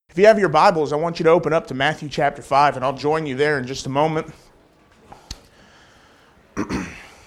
If you have your Bibles, I want you to open up to Matthew chapter 5, and I'll join you there in just a moment. And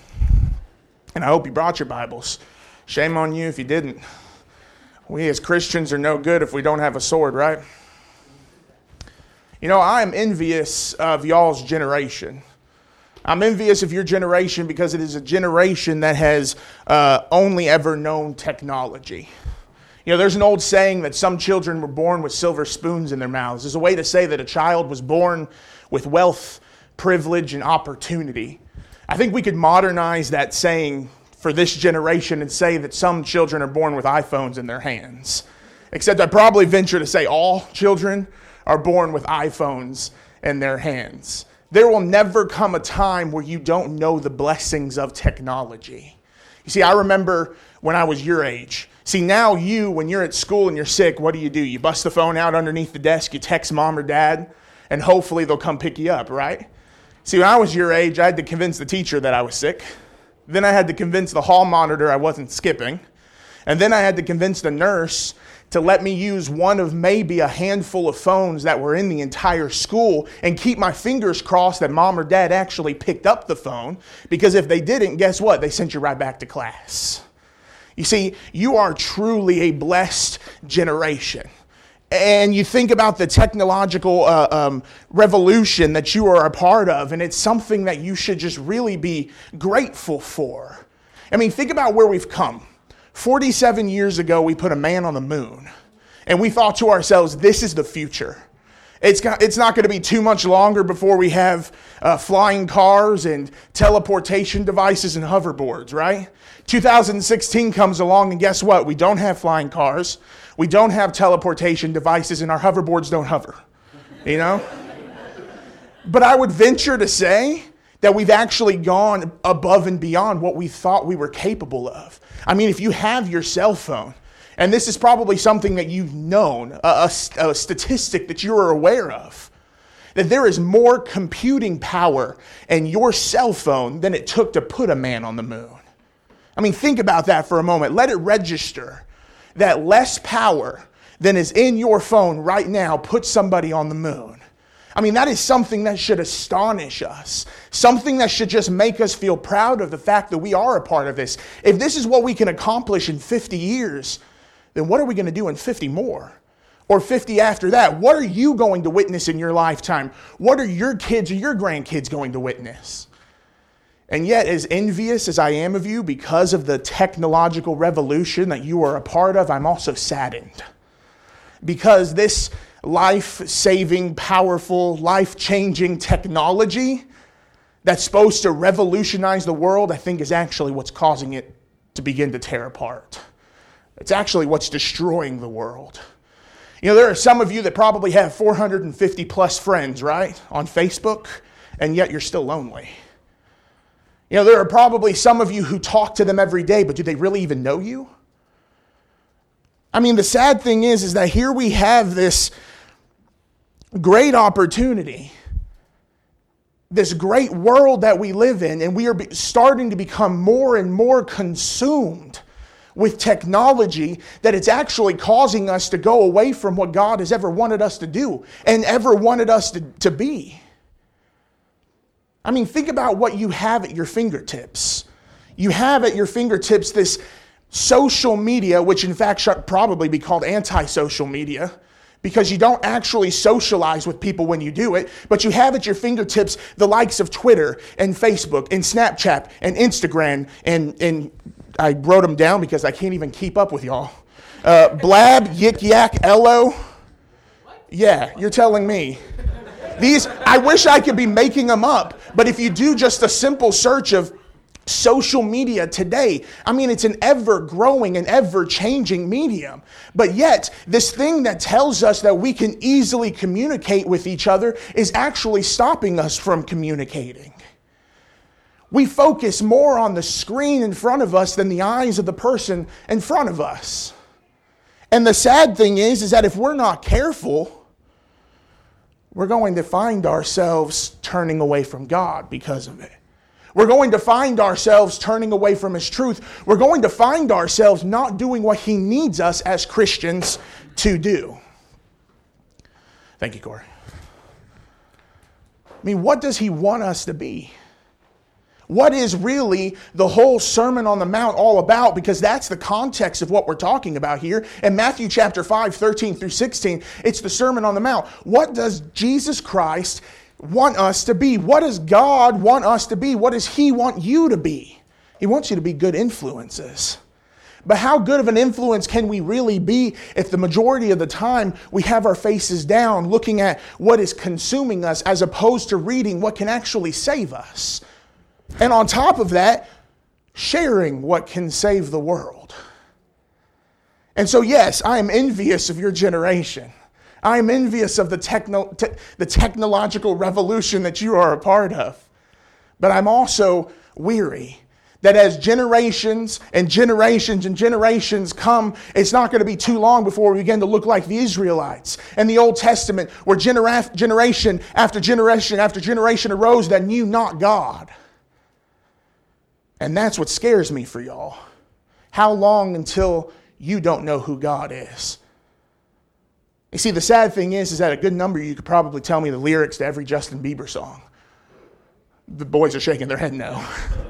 I hope you brought your Bibles. Shame on you if you didn't. We as Christians are no good if we don't have a sword, right? You know, I am envious of y'all's generation. I'm envious of your generation because it is a generation that has only ever known technology. You know, there's an old saying that some children were born with silver spoons in their mouths. There's a way to say that a child was born with wealth, privilege, and opportunity. I think we could modernize that saying for this generation and say that some children are born with iPhones in their hands. Except I'd probably venture to say all children are born with iPhones in their hands. There will never come a time where you don't know the blessings of technology. You see, I remember when I was your age. See, now when you're at school and you're sick, what do? You bust the phone out underneath the desk, you text mom or dad, and hopefully they'll come pick you up, right? See, when I was your age, I had to convince the teacher that I was sick. Then I had to convince the hall monitor I wasn't skipping. And then I had to convince the nurse to let me use one of maybe a handful of phones that were in the entire school and keep my fingers crossed that mom or dad actually picked up the phone, because if they didn't, guess what? They sent you right back to class. You see, you are truly a blessed generation. And you think about the technological revolution that you are a part of, and it's something that you should just really be grateful for. I mean, think about where we've come. 47 years ago, we put a man on the moon, and we thought to ourselves, this is the future. It's not going to be too much longer before we have flying cars and teleportation devices and hoverboards, right? 2016 comes along, and guess what? We don't have flying cars. We don't have teleportation devices, and our hoverboards don't hover, you know? But I would venture to say that we've actually gone above and beyond what we thought we were capable of. I mean, if you have your cell phone, and this is probably something that you've known, a statistic that you are aware of, that there is more computing power in your cell phone than it took to put a man on the moon. I mean, think about that for a moment. Let it register that less power than is in your phone right now put somebody on the moon. I mean, that is something that should astonish us. Something that should just make us feel proud of the fact that we are a part of this. If this is what we can accomplish in 50 years, then what are we going to do in 50 more? Or 50 after that? What are you going to witness in your lifetime? What are your kids or your grandkids going to witness? And yet, as envious as I am of you because of the technological revolution that you are a part of, I'm also saddened. Because this life-saving, powerful, life-changing technology that's supposed to revolutionize the world, I think is actually what's causing it to begin to tear apart. It's actually what's destroying the world. You know, there are some of you that probably have 450 plus friends, right, on Facebook, and yet you're still lonely. You know, there are probably some of you who talk to them every day, but do they really even know you? I mean, the sad thing is that here we have this great opportunity, this great world that we live in, and we are starting to become more and more consumed with technology that it's actually causing us to go away from what God has ever wanted us to do and ever wanted us to be. I mean, think about what you have at your fingertips. You have at your fingertips this social media, which in fact should probably be called anti-social media, because you don't actually socialize with people when you do it, but you have at your fingertips the likes of Twitter and Facebook and Snapchat and Instagram and I wrote them down because I can't even keep up with y'all. Blab, Yik Yak, Ello. Yeah, you're telling me. These, I wish I could be making them up, but if you do just a simple search of social media today, I mean, it's an ever-growing and ever-changing medium. But yet, this thing that tells us that we can easily communicate with each other is actually stopping us from communicating. We focus more on the screen in front of us than the eyes of the person in front of us. And the sad thing is that if we're not careful, we're going to find ourselves turning away from God because of it. We're going to find ourselves turning away from His truth. We're going to find ourselves not doing what He needs us as Christians to do. Thank you, Corey. I mean, what does he want us to be? What is really the whole Sermon on the Mount all about? Because that's the context of what we're talking about here. In Matthew chapter 5, 13 through 16, it's the Sermon on the Mount. What does Jesus Christ want us to be? What does God want us to be? What does he want you to be? He wants you to be good influences. But how good of an influence can we really be if the majority of the time we have our faces down looking at what is consuming us as opposed to reading what can actually save us? And on top of that, sharing what can save the world. And so yes, I am envious of your generation. I am envious of the technological revolution that you are a part of. But I'm also weary that as generations and generations and generations come, it's not going to be too long before we begin to look like the Israelites in the Old Testament, where generation after generation after generation arose that knew not God. And that's what scares me for y'all. How long until you don't know who God is? You see, the sad thing is that a good number of you could probably tell me the lyrics to every Justin Bieber song. The boys are shaking their head no.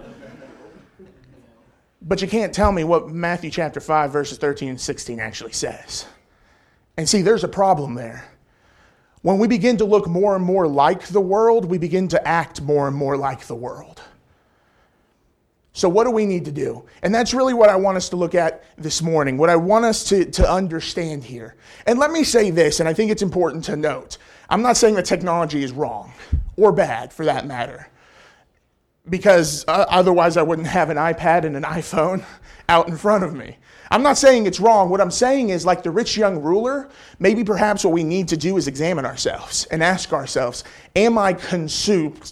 But you can't tell me what Matthew chapter 5, verses 13 and 16 actually says. And see, there's a problem there. When we begin to look more and more like the world, we begin to act more and more like the world. So what do we need to do? And that's really what I want us to look at this morning, what I want us to understand here. And let me say this, and I think it's important to note. I'm not saying that technology is wrong or bad for that matter, because otherwise I wouldn't have an iPad and an iPhone out in front of me. I'm not saying it's wrong. What I'm saying is, like the rich young ruler, maybe perhaps what we need to do is examine ourselves and ask ourselves, am I consumed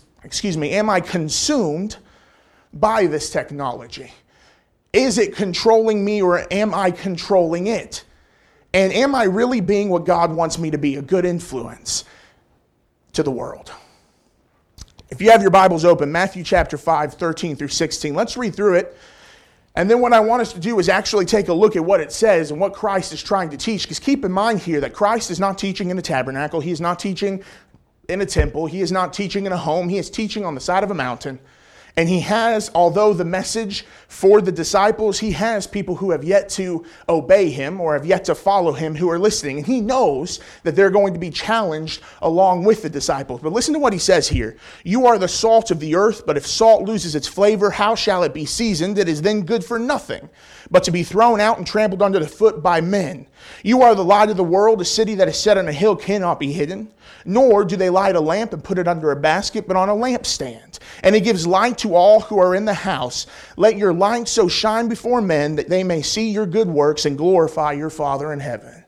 by this technology? Is it controlling me, or am I controlling it? And am I really being what God wants me to be, a good influence to the world? If you have your Bibles open, Matthew chapter 5, 13 through 16, let's read through it. And then what I want us to do is actually take a look at what it says and what Christ is trying to teach. Because keep in mind here that Christ is not teaching in a tabernacle. He is not teaching in a temple. He is not teaching in a home. He is teaching on the side of a mountain. And he has, although the message for the disciples, he has people who have yet to obey him or have yet to follow him who are listening. And he knows that they're going to be challenged along with the disciples. But listen to what he says here. You are the salt of the earth, but if salt loses its flavor, how shall it be seasoned? It is then good for nothing, but to be thrown out and trampled under the foot by men. You are the light of the world. A city that is set on a hill cannot be hidden. Nor do they light a lamp and put it under a basket, but on a lampstand. And it gives light to all who are in the house. Let your light so shine before men that they may see your good works and glorify your Father in heaven.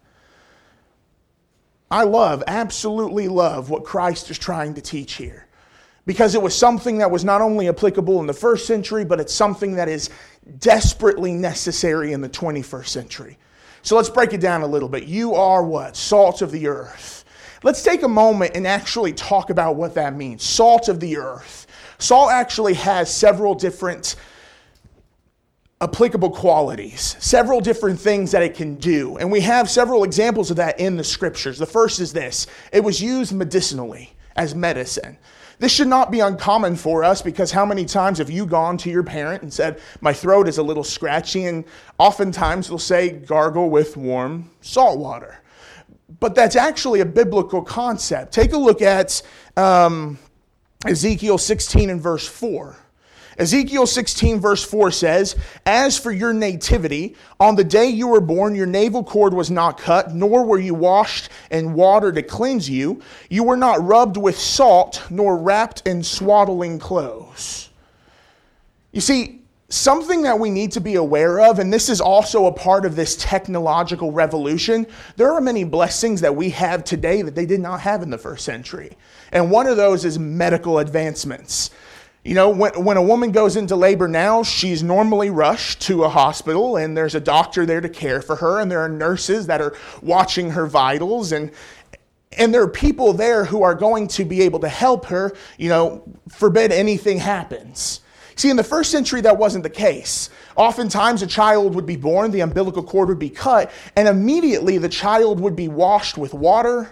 I absolutely love what Christ is trying to teach here. Because it was something that was not only applicable in the first century, but it's something that is desperately necessary in the 21st century. So let's break it down a little bit. You are what? Salt of the earth. Let's take a moment and actually talk about what that means. Salt of the earth. Salt actually has several different applicable qualities, several different things that it can do. And we have several examples of that in the scriptures. The first is this. It was used medicinally as medicine. This should not be uncommon for us, because how many times have you gone to your parent and said, my throat is a little scratchy, and oftentimes they'll say, gargle with warm salt water. But that's actually a biblical concept. Take a look at Ezekiel 16 and verse 4. Ezekiel 16 verse 4 says, as for your nativity, on the day you were born, your navel cord was not cut, nor were you washed in water to cleanse you. You were not rubbed with salt, nor wrapped in swaddling clothes. You see, something that we need to be aware of, and this is also a part of this technological revolution, there are many blessings that we have today that they did not have in the first century. And one of those is medical advancements. You know, when a woman goes into labor now, she's normally rushed to a hospital, and there's a doctor there to care for her, and there are nurses that are watching her vitals, and there are people there who are going to be able to help her, forbid anything happens. See, in the first century, that wasn't the case. Oftentimes, a child would be born, the umbilical cord would be cut, and immediately the child would be washed with water,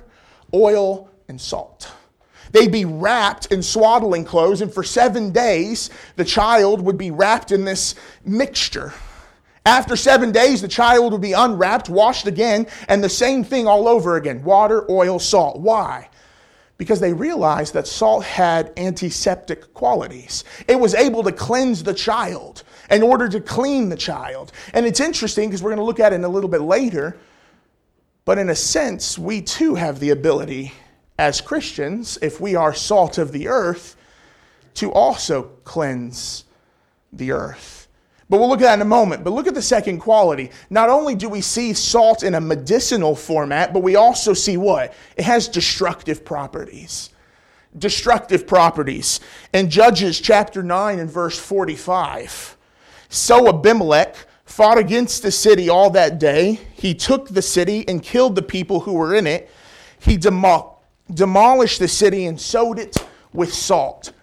oil, and salt. They'd be wrapped in swaddling clothes, and for 7 days, the child would be wrapped in this mixture. After 7 days, the child would be unwrapped, washed again, and the same thing all over again. Water, oil, salt. Why? Because they realized that salt had antiseptic qualities. It was able to cleanse the child in order to clean the child. And it's interesting because we're going to look at it a little bit later, but in a sense, we too have the ability as Christians, if we are salt of the earth, to also cleanse the earth. But we'll look at that in a moment. But look at the second quality. Not only do we see salt in a medicinal format, but we also see what? It has destructive properties. Destructive properties. In Judges chapter 9 and verse 45, so Abimelech fought against the city all that day. He took the city and killed the people who were in it. He demolished the city and sowed it with salt.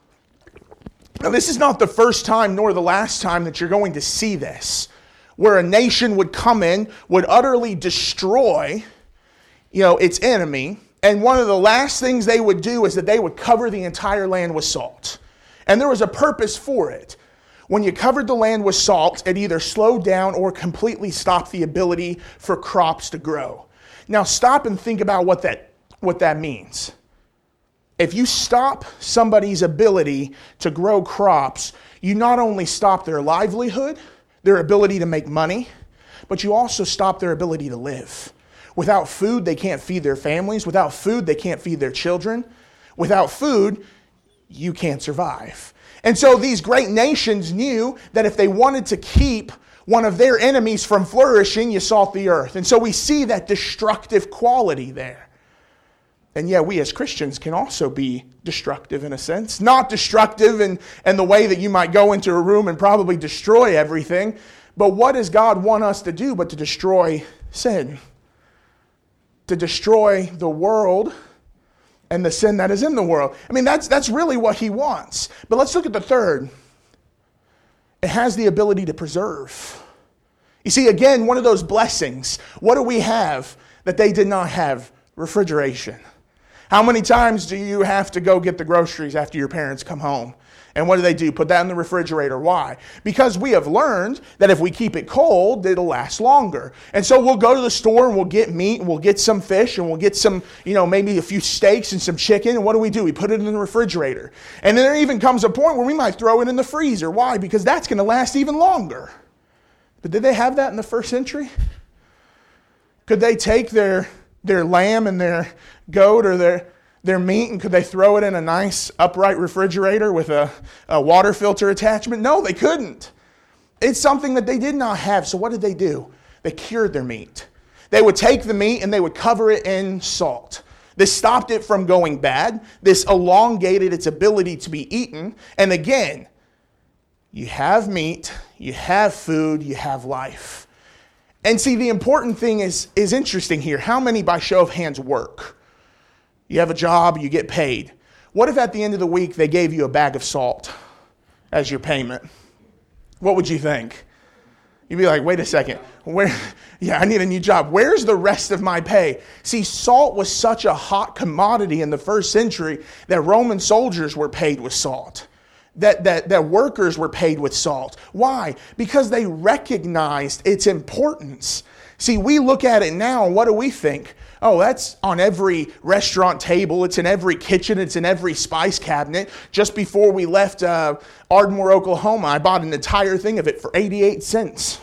Now, this is not the first time nor the last time that you're going to see this, where a nation would come in, would utterly destroy, its enemy, and one of the last things they would do is that they would cover the entire land with salt. And there was a purpose for it. When you covered the land with salt, it either slowed down or completely stopped the ability for crops to grow. Now, stop and think about what that means. If you stop somebody's ability to grow crops, you not only stop their livelihood, their ability to make money, but you also stop their ability to live. Without food, they can't feed their families. Without food, they can't feed their children. Without food, you can't survive. And so these great nations knew that if they wanted to keep one of their enemies from flourishing, you salt the earth. And so we see that destructive quality there. And yet we as Christians can also be destructive in a sense. Not destructive in the way that you might go into a room and probably destroy everything. But what does God want us to do but to destroy sin? To destroy the world and the sin that is in the world. I mean, that's really what He wants. But let's look at the third. It has the ability to preserve. You see, again, one of those blessings. What do we have that they did not have? Refrigeration. How many times do you have to go get the groceries after your parents come home? And what do? Put that in the refrigerator. Why? Because we have learned that if we keep it cold, it'll last longer. And so we'll go to the store and we'll get meat and we'll get some fish and we'll get some, maybe a few steaks and some chicken. And what do? We put it in the refrigerator. And then there even comes a point where we might throw it in the freezer. Why? Because that's going to last even longer. But did they have that in the first century? Could they take their lamb and their goat or their meat, and could they throw it in a nice upright refrigerator with a water filter attachment? No, they couldn't. It's something that they did not have. So what did they do? They cured their meat. They would take the meat and they would cover it in salt. This stopped it from going bad. This elongated its ability to be eaten. And again, you have meat, you have food, you have life. And see, the important thing is interesting here. How many, by show of hands, work? You have a job, you get paid. What if at the end of the week they gave you a bag of salt as your payment? What would you think? You'd be like, wait a second. I need a new job. Where's the rest of my pay? See, salt was such a hot commodity in the first century that Roman soldiers were paid with salt. That workers were paid with salt. Why? Because they recognized its importance. See, we look at it now, and what do we think? Oh, that's on every restaurant table. It's in every kitchen. It's in every spice cabinet. Just before we left Ardmore, Oklahoma, I bought an entire thing of it for 88 cents.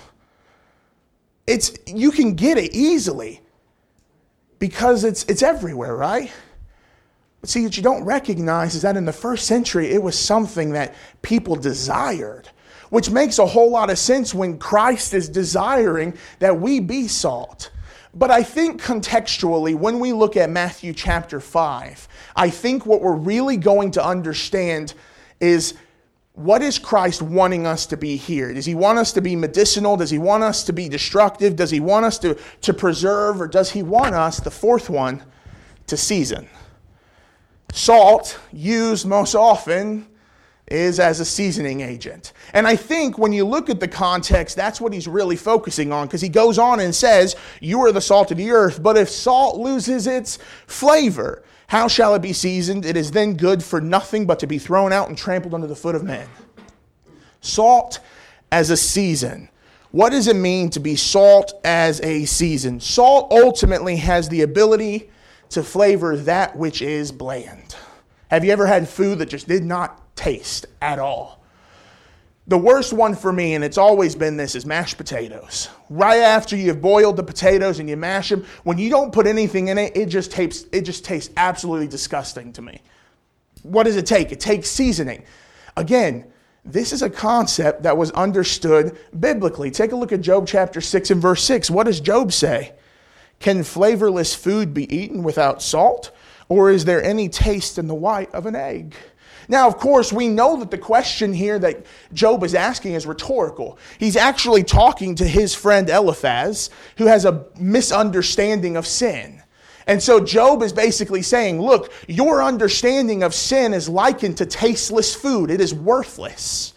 You can get it easily because it's everywhere, right? But see, what you don't recognize is that in the first century, it was something that people desired, which makes a whole lot of sense when Christ is desiring that we be salt. But I think contextually, when we look at Matthew chapter 5, I think what we're really going to understand is, what is Christ wanting us to be here? Does He want us to be medicinal? Does He want us to be destructive? Does He want us to preserve? Or does He want us, the fourth one, to season? Salt, used most often is as a seasoning agent. And I think when you look at the context, that's what he's really focusing on, because he goes on and says, you are the salt of the earth, but if salt loses its flavor, how shall it be seasoned? It is then good for nothing but to be thrown out and trampled under the foot of men. Salt as a season. What does it mean to be salt as a season? Salt ultimately has the ability to flavor that which is bland. Have you ever had food that just did not taste at all? The worst one for me, and it's always been this, is mashed potatoes. Right after you've boiled the potatoes and you mash them, when you don't put anything in it, it just tastes absolutely disgusting to me. What does it take? It takes seasoning. Again, this is a concept that was understood biblically. Take a look at Job chapter 6 and verse 6. What does Job say? Can flavorless food be eaten without salt? Or is there any taste in the white of an egg? Now, of course, we know that the question here that Job is asking is rhetorical. He's actually talking to his friend Eliphaz, who has a misunderstanding of sin. And so Job is basically saying, look, your understanding of sin is likened to tasteless food. It is worthless.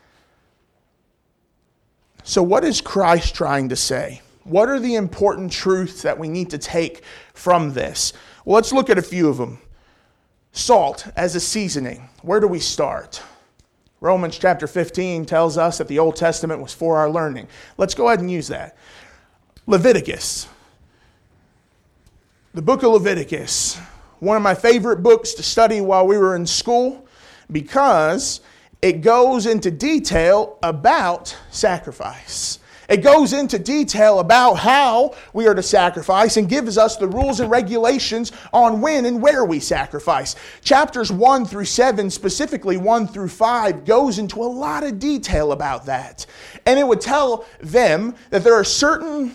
So what is Christ trying to say? What are the important truths that we need to take from this? Well, let's look at a few of them. Salt as a seasoning. Where do we start? Romans chapter 15 tells us that the Old Testament was for our learning. Let's go ahead and use that. Leviticus. The book of Leviticus. One of my favorite books to study while we were in school because it goes into detail about sacrifice. It goes into detail about how we are to sacrifice and gives us the rules and regulations on when and where we sacrifice. Chapters 1 through 7, specifically 1 through 5, goes into a lot of detail about that. And it would tell them that there are certain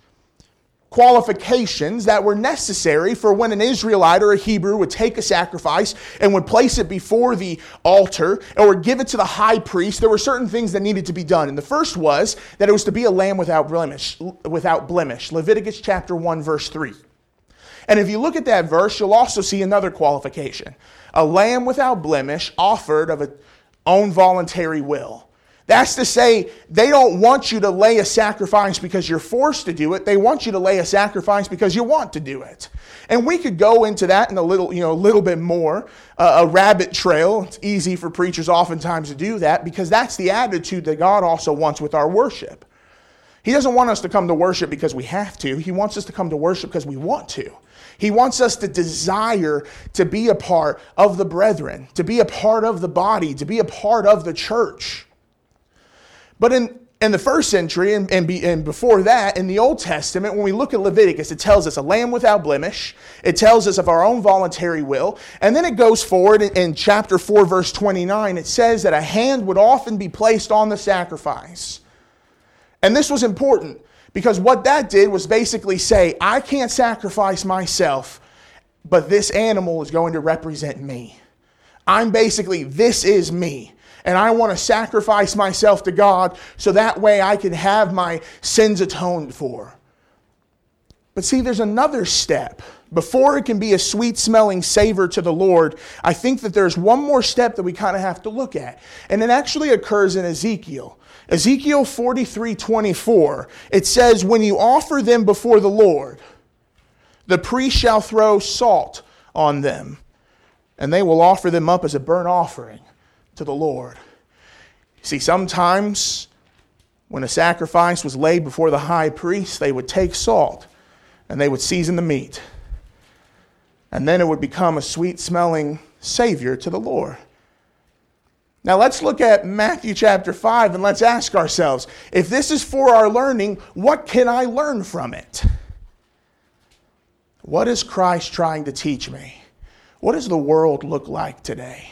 qualifications that were necessary for when an Israelite or a Hebrew would take a sacrifice and would place it before the altar or give it to the high priest. There were certain things that needed to be done. And the first was that it was to be a lamb without blemish. Leviticus chapter 1 verse 3. And if you look at that verse, you'll also see another qualification. A lamb without blemish offered of its own voluntary will. That's to say, they don't want you to lay a sacrifice because you're forced to do it. They want you to lay a sacrifice because you want to do it. And we could go into that in a little bit more. A rabbit trail. It's easy for preachers oftentimes to do that because that's the attitude that God also wants with our worship. He doesn't want us to come to worship because we have to. He wants us to come to worship because we want to. He wants us to desire to be a part of the brethren, to be a part of the body, to be a part of the church. But in the first century and before that, in the Old Testament, when we look at Leviticus, it tells us a lamb without blemish. It tells us of our own voluntary will. And then it goes forward in chapter 4, verse 29. It says that a hand would often be placed on the sacrifice. And this was important because what that did was basically say, I can't sacrifice myself, but this animal is going to represent me. This is me. And I want to sacrifice myself to God so that way I can have my sins atoned for. But see, there's another step. Before it can be a sweet-smelling savor to the Lord, I think that there's one more step that we kind of have to look at. And it actually occurs in Ezekiel. Ezekiel 43:24. It says, when you offer them before the Lord, the priest shall throw salt on them, and they will offer them up as a burnt offering to the Lord. See, sometimes when a sacrifice was laid before the high priest, they would take salt and they would season the meat. And then it would become a sweet-smelling savior to the Lord. Now let's look at Matthew chapter 5 and let's ask ourselves, if this is for our learning, what can I learn from it? What is Christ trying to teach me? What does the world look like today?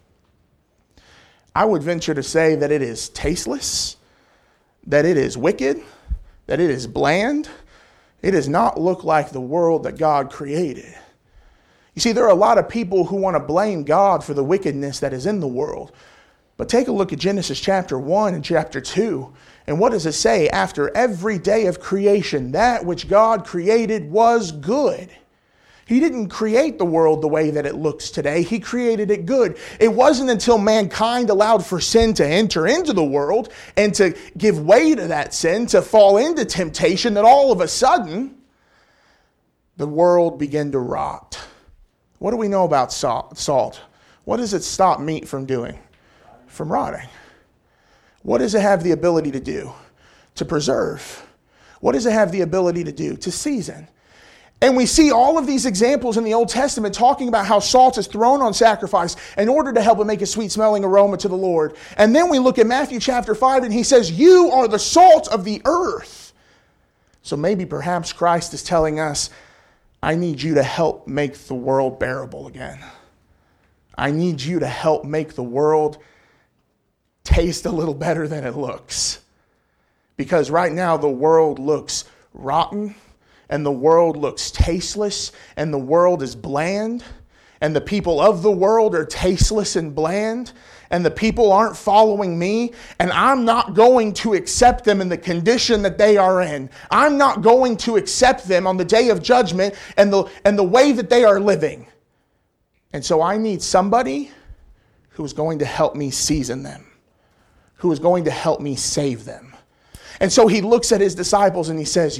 I would venture to say that it is tasteless, that it is wicked, that it is bland. It does not look like the world that God created. You see, there are a lot of people who want to blame God for the wickedness that is in the world. But take a look at Genesis chapter 1 and chapter 2. And what does it say? After every day of creation, that which God created was good. He didn't create the world the way that it looks today. He created it good. It wasn't until mankind allowed for sin to enter into the world and to give way to that sin, to fall into temptation, that all of a sudden the world began to rot. What do we know about salt? What does it stop meat from doing? From rotting. What does it have the ability to do? To preserve. What does it have the ability to do? To season. And we see all of these examples in the Old Testament talking about how salt is thrown on sacrifice in order to help it make a sweet-smelling aroma to the Lord. And then we look at Matthew chapter 5 and he says, you are the salt of the earth. So maybe perhaps Christ is telling us, I need you to help make the world bearable again. I need you to help make the world taste a little better than it looks. Because right now the world looks rotten, and the world looks tasteless, and the world is bland, and the people of the world are tasteless and bland, and the people aren't following me, and I'm not going to accept them in the condition that they are in. I'm not going to accept them on the day of judgment and the way that they are living. And so I need somebody who is going to help me season them, who is going to help me save them. And so he looks at his disciples and he says,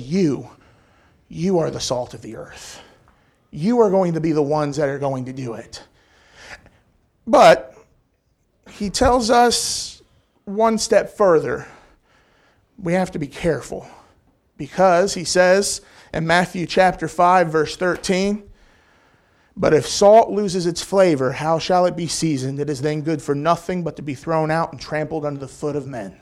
you are the salt of the earth. You are going to be the ones that are going to do it. But he tells us one step further. We have to be careful. Because he says in Matthew chapter 5, verse 13, but if salt loses its flavor, how shall it be seasoned? It is then good for nothing but to be thrown out and trampled under the foot of men.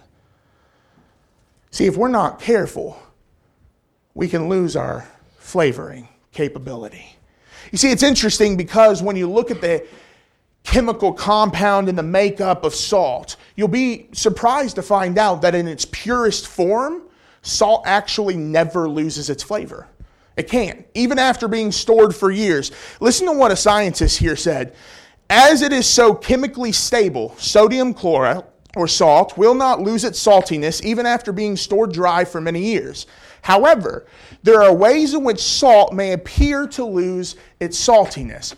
See, if we're not careful, we can lose our flavoring capability. You see, it's interesting because when you look at the chemical compound in the makeup of salt, you'll be surprised to find out that in its purest form, salt actually never loses its flavor. It can't, even after being stored for years. Listen to what a scientist here said. As it is so chemically stable, sodium chloride, or salt, will not lose its saltiness even after being stored dry for many years. However, there are ways in which salt may appear to lose its saltiness.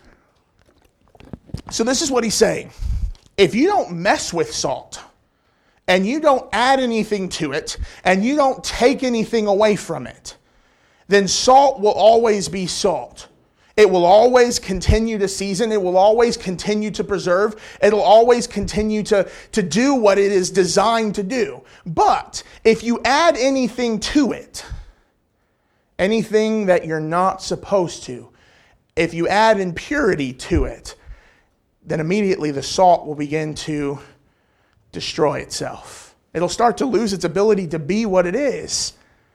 So this is what he's saying. If you don't mess with salt, and you don't add anything to it, and you don't take anything away from it, then salt will always be salt. It will always continue to season. It will always continue to preserve. It'll always continue to do what it is designed to do. But if you add anything to it, anything that you're not supposed to, if you add impurity to it, then immediately the salt will begin to destroy itself. It'll start to lose its ability to be what it is.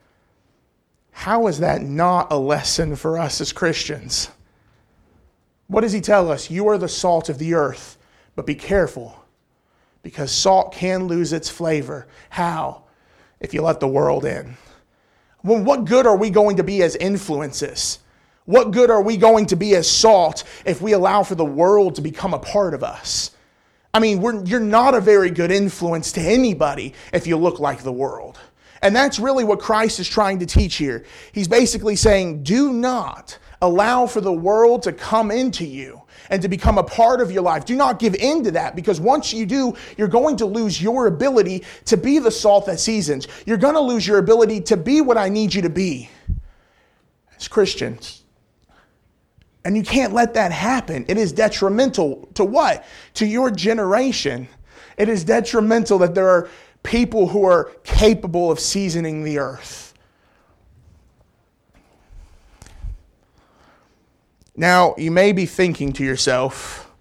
How is that not a lesson for us as Christians? What does he tell us? You are the salt of the earth, but be careful, because salt can lose its flavor. How? If you let the world in. Well, what good are we going to be as influences? What good are we going to be as salt if we allow for the world to become a part of us? I mean, you're not a very good influence to anybody if you look like the world. And that's really what Christ is trying to teach here. He's basically saying, do not allow for the world to come into you and to become a part of your life. Do not give in to that, because once you do, you're going to lose your ability to be the salt that seasons. You're going to lose your ability to be what I need you to be as Christians. And you can't let that happen. It is detrimental to what? To your generation. It is detrimental that there are people who are capable of seasoning the earth. Now, you may be thinking to yourself,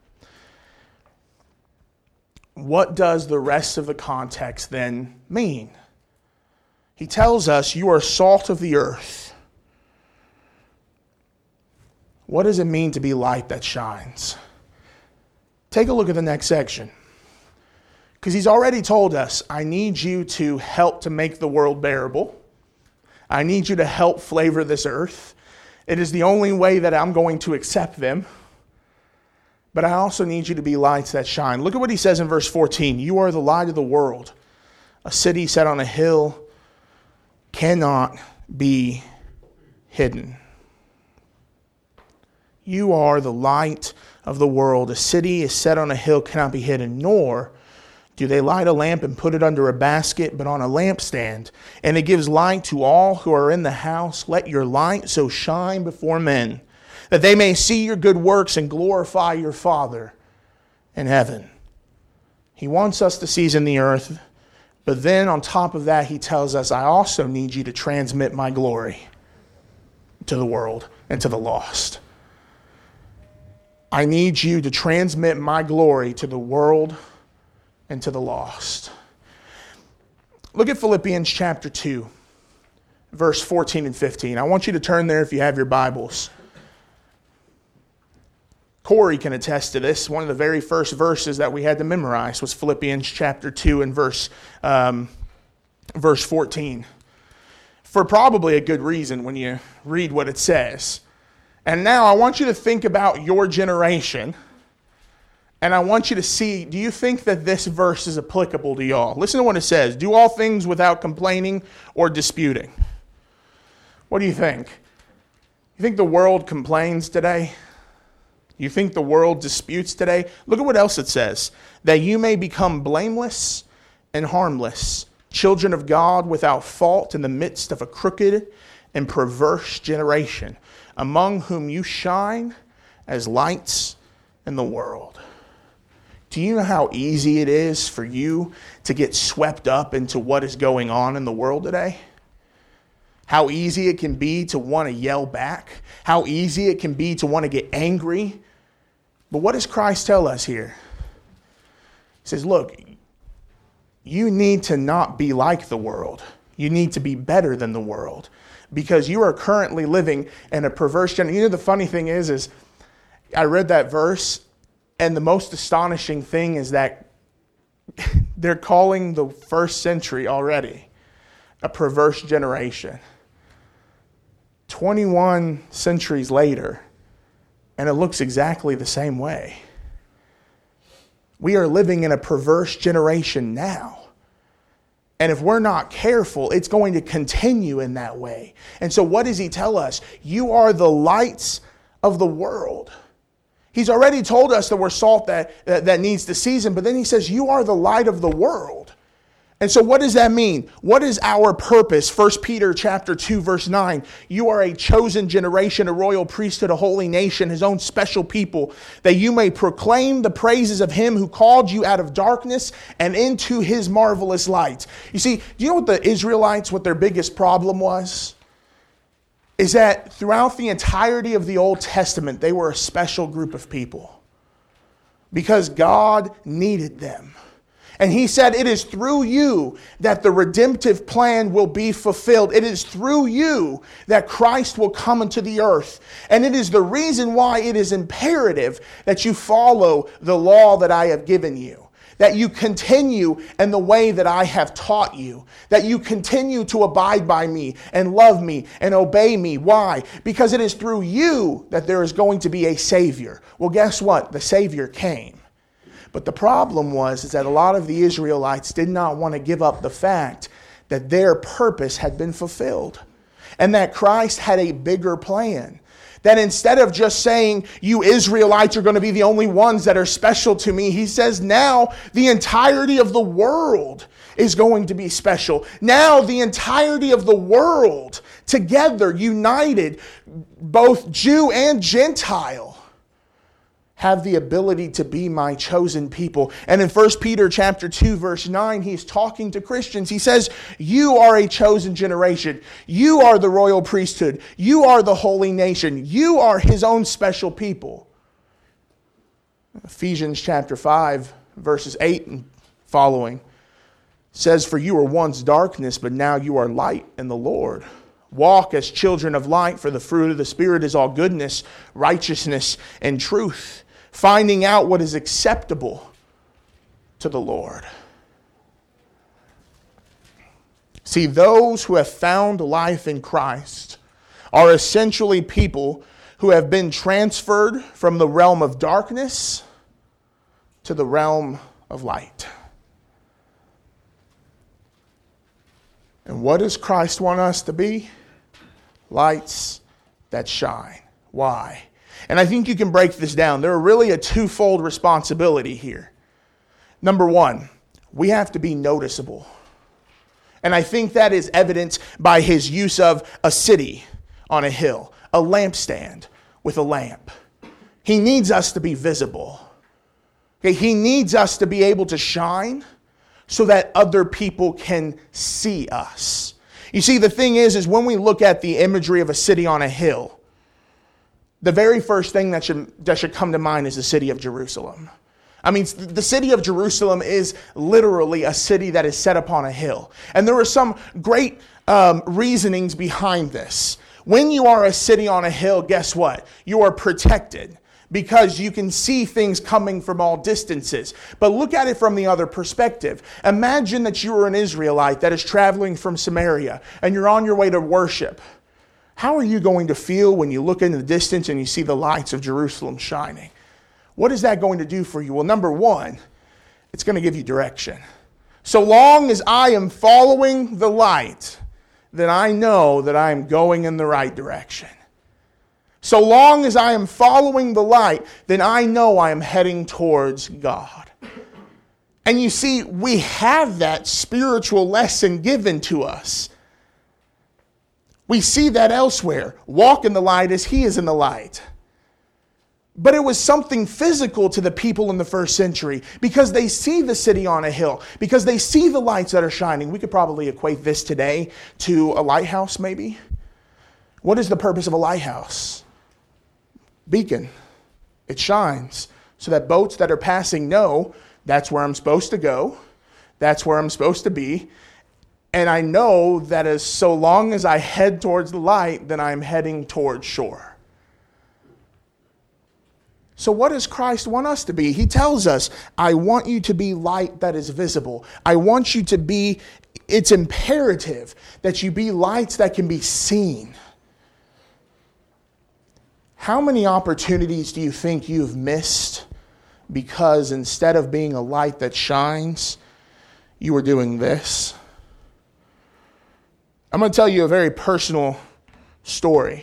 what does the rest of the context then mean? He tells us you are salt of the earth. What does it mean to be light that shines? Take a look at the next section. Because he's already told us, I need you to help to make the world bearable. I need you to help flavor this earth. It is the only way that I'm going to accept them. But I also need you to be lights that shine. Look at what he says in verse 14. You are the light of the world. A city set on a hill cannot be hidden. You are the light of the world. A city is set on a hill cannot be hidden, nor do they light a lamp and put it under a basket, but on a lampstand, and it gives light to all who are in the house. Let your light so shine before men, that they may see your good works and glorify your Father in heaven. He wants us to season the earth, but then on top of that, he tells us, I also need you to transmit my glory to the world and to the lost. I need you to transmit my glory to the world and to the lost. Look at Philippians chapter 2, verse 14 and 15. I want you to turn there if you have your Bibles. Corey can attest to this. One of the very first verses that we had to memorize was Philippians chapter 2 and verse 14. For probably a good reason when you read what it says. And now I want you to think about your generation. And I want you to see, do you think that this verse is applicable to y'all? Listen to what it says. Do all things without complaining or disputing. What do you think? You think the world complains today? You think the world disputes today? Look at what else it says. That you may become blameless and harmless, children of God without fault in the midst of a crooked and perverse generation, among whom you shine as lights in the world. Do you know how easy it is for you to get swept up into what is going on in the world today? How easy it can be to want to yell back. How easy it can be to want to get angry. But what does Christ tell us here? He says, look, you need to not be like the world. You need to be better than the world. Because you are currently living in a perverse generation. You know, the funny thing is I read that verse, and the most astonishing thing is that they're calling the first century already a perverse generation. 21 centuries later, and it looks exactly the same way. We are living in a perverse generation now. And if we're not careful, it's going to continue in that way. And so what does he tell us? You are the lights of the world. He's already told us that we're salt that needs to season, but then he says, you are the light of the world. And so what does that mean? What is our purpose? 1 Peter chapter 2, verse 9. You are a chosen generation, a royal priesthood, a holy nation, his own special people, that you may proclaim the praises of him who called you out of darkness and into his marvelous light. You see, do you know what the Israelites, what their biggest problem was? Is that throughout the entirety of the Old Testament, they were a special group of people. Because God needed them. And he said, it is through you that the redemptive plan will be fulfilled. It is through you that Christ will come into the earth. And it is the reason why it is imperative that you follow the law that I have given you. That you continue in the way that I have taught you. That you continue to abide by me and love me and obey me. Why? Because it is through you that there is going to be a Savior. Well, guess what? The Savior came. But the problem was that a lot of the Israelites did not want to give up the fact that their purpose had been fulfilled. And that Christ had a bigger plan. That instead of just saying, you Israelites are going to be the only ones that are special to me, he says now the entirety of the world is going to be special. Now the entirety of the world together, united, both Jew and Gentile, have the ability to be my chosen people. And in 1 Peter chapter 2, verse 9, he's talking to Christians. He says, you are a chosen generation. You are the royal priesthood. You are the holy nation. You are his own special people. Ephesians chapter 5, verses 8 and following says, for you were once darkness, but now you are light in the Lord. Walk as children of light, for the fruit of the Spirit is all goodness, righteousness, and truth. Finding out what is acceptable to the Lord. See, those who have found life in Christ are essentially people who have been transferred from the realm of darkness to the realm of light. And what does Christ want us to be? Lights that shine. Why? And I think you can break this down. There are really a twofold responsibility here. Number one, we have to be noticeable. And I think that is evident by his use of a city on a hill, a lampstand with a lamp. He needs us to be visible. Okay, he needs us to be able to shine so that other people can see us. You see, the thing is when we look at the imagery of a city on a hill, the very first thing that should come to mind is the city of Jerusalem. I mean, the city of Jerusalem is literally a city that is set upon a hill. And there are some great reasonings behind this. When you are a city on a hill, guess what? You are protected because you can see things coming from all distances. But look at it from the other perspective. Imagine that you are an Israelite that is traveling from Samaria and you're on your way to worship. How are you going to feel when you look into the distance and you see the lights of Jerusalem shining? What is that going to do for you? Well, number one, it's going to give you direction. So long as I am following the light, then I know that I am going in the right direction. So long as I am following the light, then I know I am heading towards God. And you see, we have that spiritual lesson given to us. We see that elsewhere. Walk in the light as he is in the light. But it was something physical to the people in the first century because they see the city on a hill, because they see the lights that are shining. We could probably equate this today to a lighthouse maybe. What is the purpose of a lighthouse? Beacon. It shines so that boats that are passing know that's where I'm supposed to go. That's where I'm supposed to be. And I know that as so long as I head towards the light, then I'm heading towards shore. So what does Christ want us to be? He tells us, I want you to be light that is visible. I want you to be, it's imperative that you be lights that can be seen. How many opportunities do you think you've missed because instead of being a light that shines, you were doing this? I'm going to tell you a very personal story.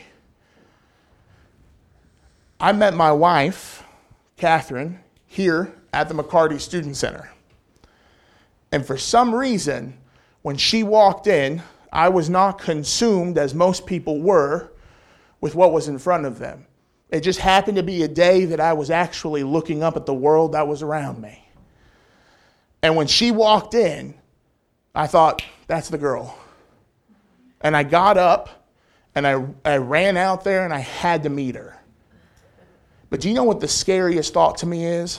I met my wife, Catherine, here at the McCarty Student Center. And for some reason, when she walked in, I was not consumed, as most people were, with what was in front of them. It just happened to be a day that I was actually looking up at the world that was around me. And when she walked in, I thought, that's the girl. And I got up and I ran out there and I had to meet her. But do you know what the scariest thought to me is?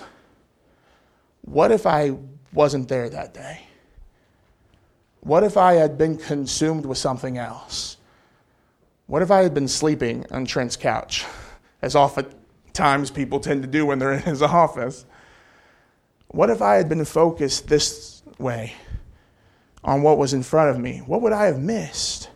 What if I wasn't there that day? What if I had been consumed with something else? What if I had been sleeping on Trent's couch, as oftentimes people tend to do when they're in his office? What if I had been focused this way on what was in front of me? What would I have missed?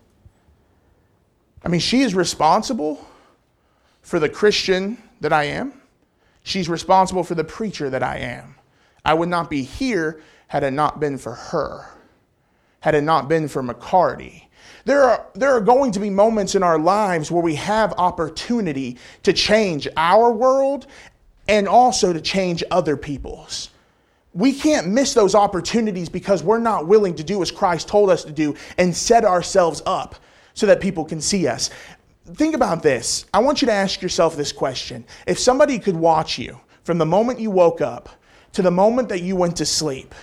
I mean, she is responsible for the Christian that I am. She's responsible for the preacher that I am. I would not be here had it not been for her, had it not been for McCarty. There are going to be moments in our lives where we have opportunity to change our world and also to change other people's. We can't miss those opportunities because we're not willing to do as Christ told us to do and set ourselves up so that people can see us. Think about this. I want you to ask yourself this question. If somebody could watch you from the moment you woke up to the moment that you went to sleep,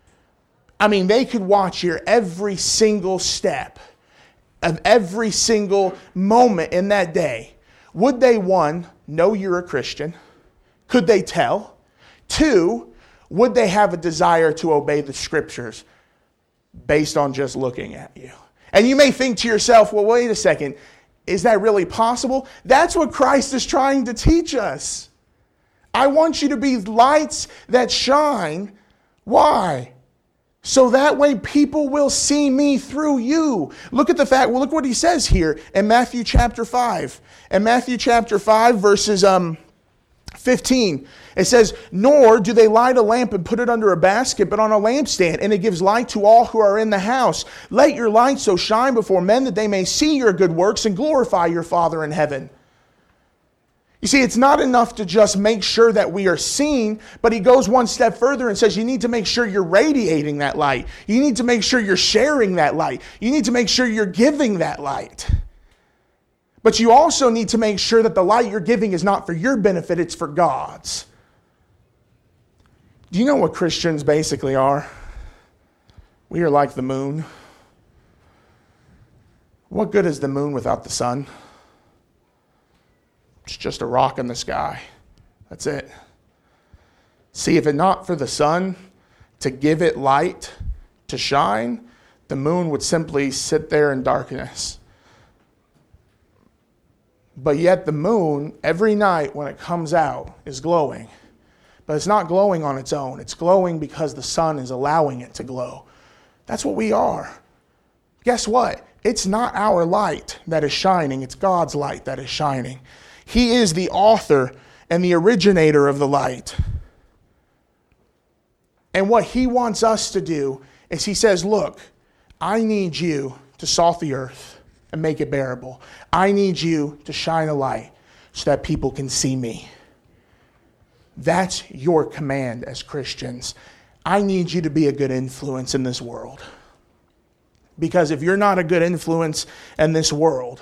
I mean, they could watch your every single step of every single moment in that day. Would they, one, know you're a Christian? Could they tell? Two, would they have a desire to obey the scriptures based on just looking at you? And you may think to yourself, well, wait a second. Is that really possible? That's what Christ is trying to teach us. I want you to be lights that shine. Why? So that way people will see me through you. Look at the fact, well, look what he says here in Matthew chapter 5. In Matthew chapter 5, verses 15, it says, nor do they light a lamp and put it under a basket, but on a lampstand, and it gives light to all who are in the house. Let your light so shine before men that they may see your good works and glorify your Father in heaven. You see, it's not enough to just make sure that we are seen, but he goes one step further and says you need to make sure you're radiating that light. You need to make sure you're sharing that light. You need to make sure you're giving that light. But you also need to make sure that the light you're giving is not for your benefit, it's for God's. Do you know what Christians basically are? We are like the moon. What good is the moon without the sun? It's just a rock in the sky. That's it. See, if it not for the sun to give it light to shine, the moon would simply sit there in darkness. But yet the moon, every night when it comes out, is glowing. But it's not glowing on its own. It's glowing because the sun is allowing it to glow. That's what we are. Guess what? It's not our light that is shining. It's God's light that is shining. He is the author and the originator of the light. And what he wants us to do is he says, look, I need you to salt the earth and make it bearable. I need you to shine a light so that people can see me. That's your command as Christians. I need you to be a good influence in this world. Because if you're not a good influence in this world,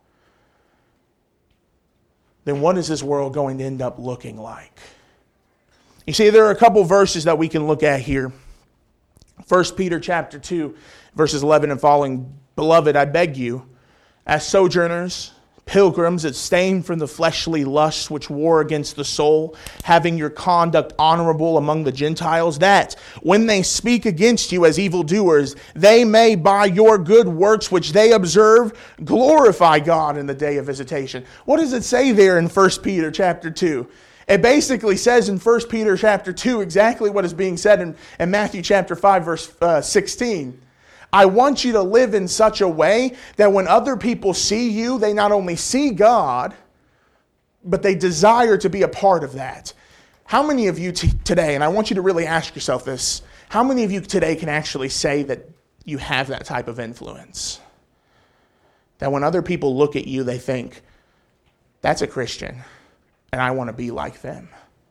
then what is this world going to end up looking like? You see, there are a couple verses that we can look at here. 1 Peter chapter 2, verses 11 and following. Beloved, I beg you, as sojourners, pilgrims, abstain from the fleshly lusts which war against the soul, having your conduct honorable among the Gentiles, that when they speak against you as evildoers, they may by your good works which they observe glorify God in the day of visitation. What does it say there in 1 Peter chapter 2? It basically says in 1 Peter chapter 2 exactly what is being said in Matthew chapter 5 verse 16. I want you to live in such a way that when other people see you, they not only see God, but they desire to be a part of that. How many of you today, and I want you to really ask yourself this, how many of you today can actually say that you have that type of influence? That when other people look at you, they think, that's a Christian, and I want to be like them.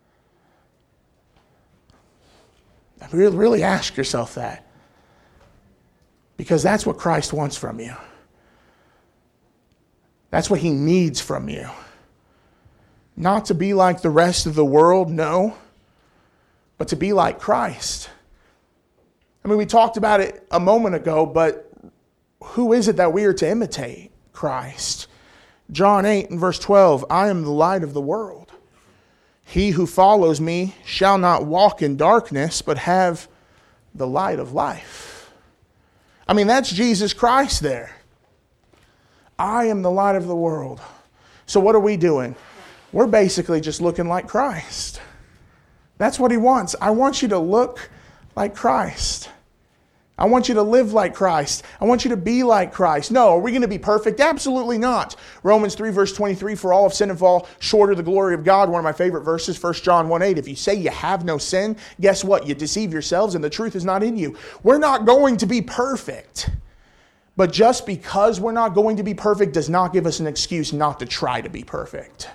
Really ask yourself that. Because that's what Christ wants from you. That's what he needs from you. Not to be like the rest of the world, no, but to be like Christ. I mean, we talked about it a moment ago, but who is it that we are to imitate? Christ. John 8 and verse 12, I am the light of the world. He who follows me shall not walk in darkness, but have the light of life. I mean, that's Jesus Christ there. I am the light of the world. So what are we doing? We're basically just looking like Christ. That's what he wants. I want you to look like Christ. I want you to live like Christ. I want you to be like Christ. No, are we going to be perfect? Absolutely not. Romans 3 verse 23, for all have sinned and fall short of the glory of God. One of my favorite verses, 1 John 1:8. If you say you have no sin, guess what? You deceive yourselves and the truth is not in you. We're not going to be perfect. But just because we're not going to be perfect does not give us an excuse not to try to be perfect.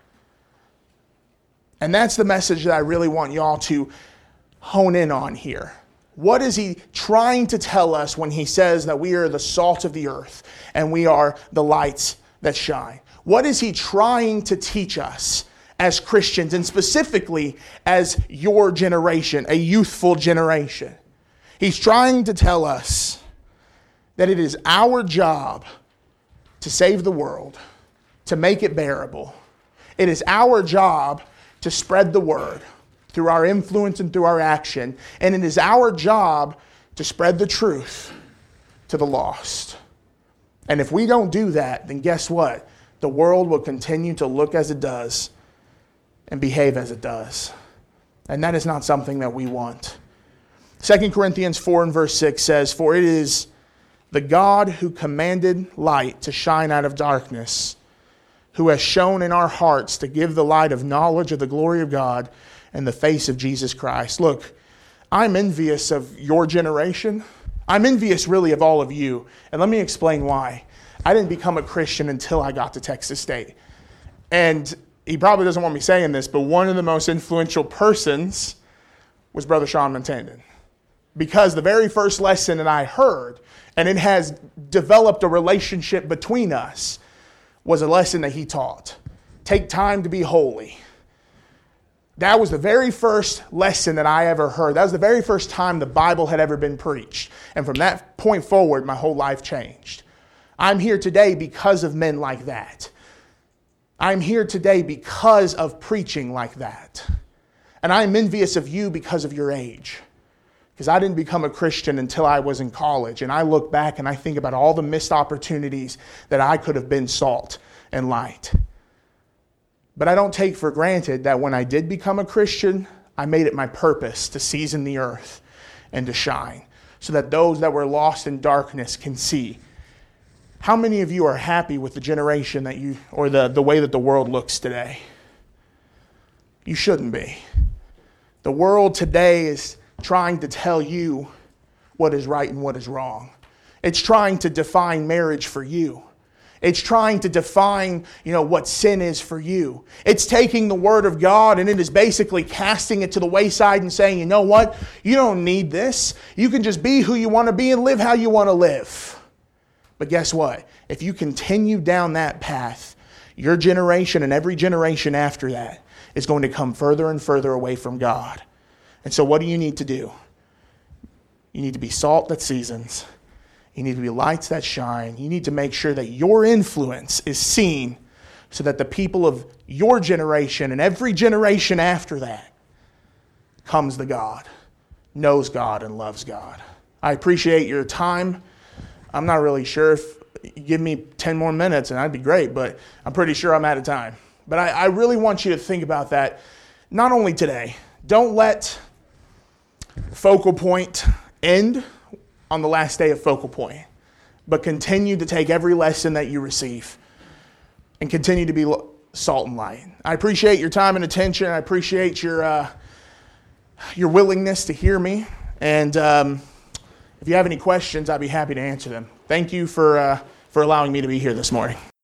And that's the message that I really want y'all to hone in on here. What is he trying to tell us when he says that we are the salt of the earth and we are the lights that shine? What is he trying to teach us as Christians and specifically as your generation, a youthful generation? He's trying to tell us that it is our job to save the world, to make it bearable. It is our job to spread the word through our influence and through our action. And it is our job to spread the truth to the lost. And if we don't do that, then guess what? The world will continue to look as it does and behave as it does. And that is not something that we want. 2 Corinthians 4 and verse 6 says, for it is the God who commanded light to shine out of darkness, who has shown in our hearts to give the light of knowledge of the glory of God in the face of Jesus Christ. Look, I'm envious of your generation. I'm envious really of all of you. And let me explain why. I didn't become a Christian until I got to Texas State. And he probably doesn't want me saying this, but one of the most influential persons was Brother Sean Montandon. Because the very first lesson that I heard, and it has developed a relationship between us, was a lesson that he taught. Take time to be holy. That was the very first lesson that I ever heard. That was the very first time the Bible had ever been preached. And from that point forward, my whole life changed. I'm here today because of men like that. I'm here today because of preaching like that. And I'm envious of you because of your age. Because I didn't become a Christian until I was in college. And I look back and I think about all the missed opportunities that I could have been salt and light. But I don't take for granted that when I did become a Christian, I made it my purpose to season the earth and to shine, so that those that were lost in darkness can see. How many of you are happy with the generation that you, or the way that the world looks today? You shouldn't be. The world today is trying to tell you what is right and what is wrong. It's trying to define marriage for you. It's trying to define, what sin is for you. It's taking the Word of God and it is basically casting it to the wayside and saying, you know what? You don't need this. You can just be who you want to be and live how you want to live. But guess what? If you continue down that path, your generation and every generation after that is going to come further and further away from God. And so what do you need to do? You need to be salt that seasons. You need to be lights that shine. You need to make sure that your influence is seen so that the people of your generation and every generation after that comes to God, knows God, and loves God. I appreciate your time. I'm not really sure if you give me 10 more minutes and that'd be great, but I'm pretty sure I'm out of time. But I really want you to think about that, not only today. Don't let Focal Point end on the last day of Focal Point, but continue to take every lesson that you receive and continue to be salt and light. I appreciate your time and attention. I appreciate your willingness to hear me. And if you have any questions, I'd be happy to answer them. Thank you for allowing me to be here this morning.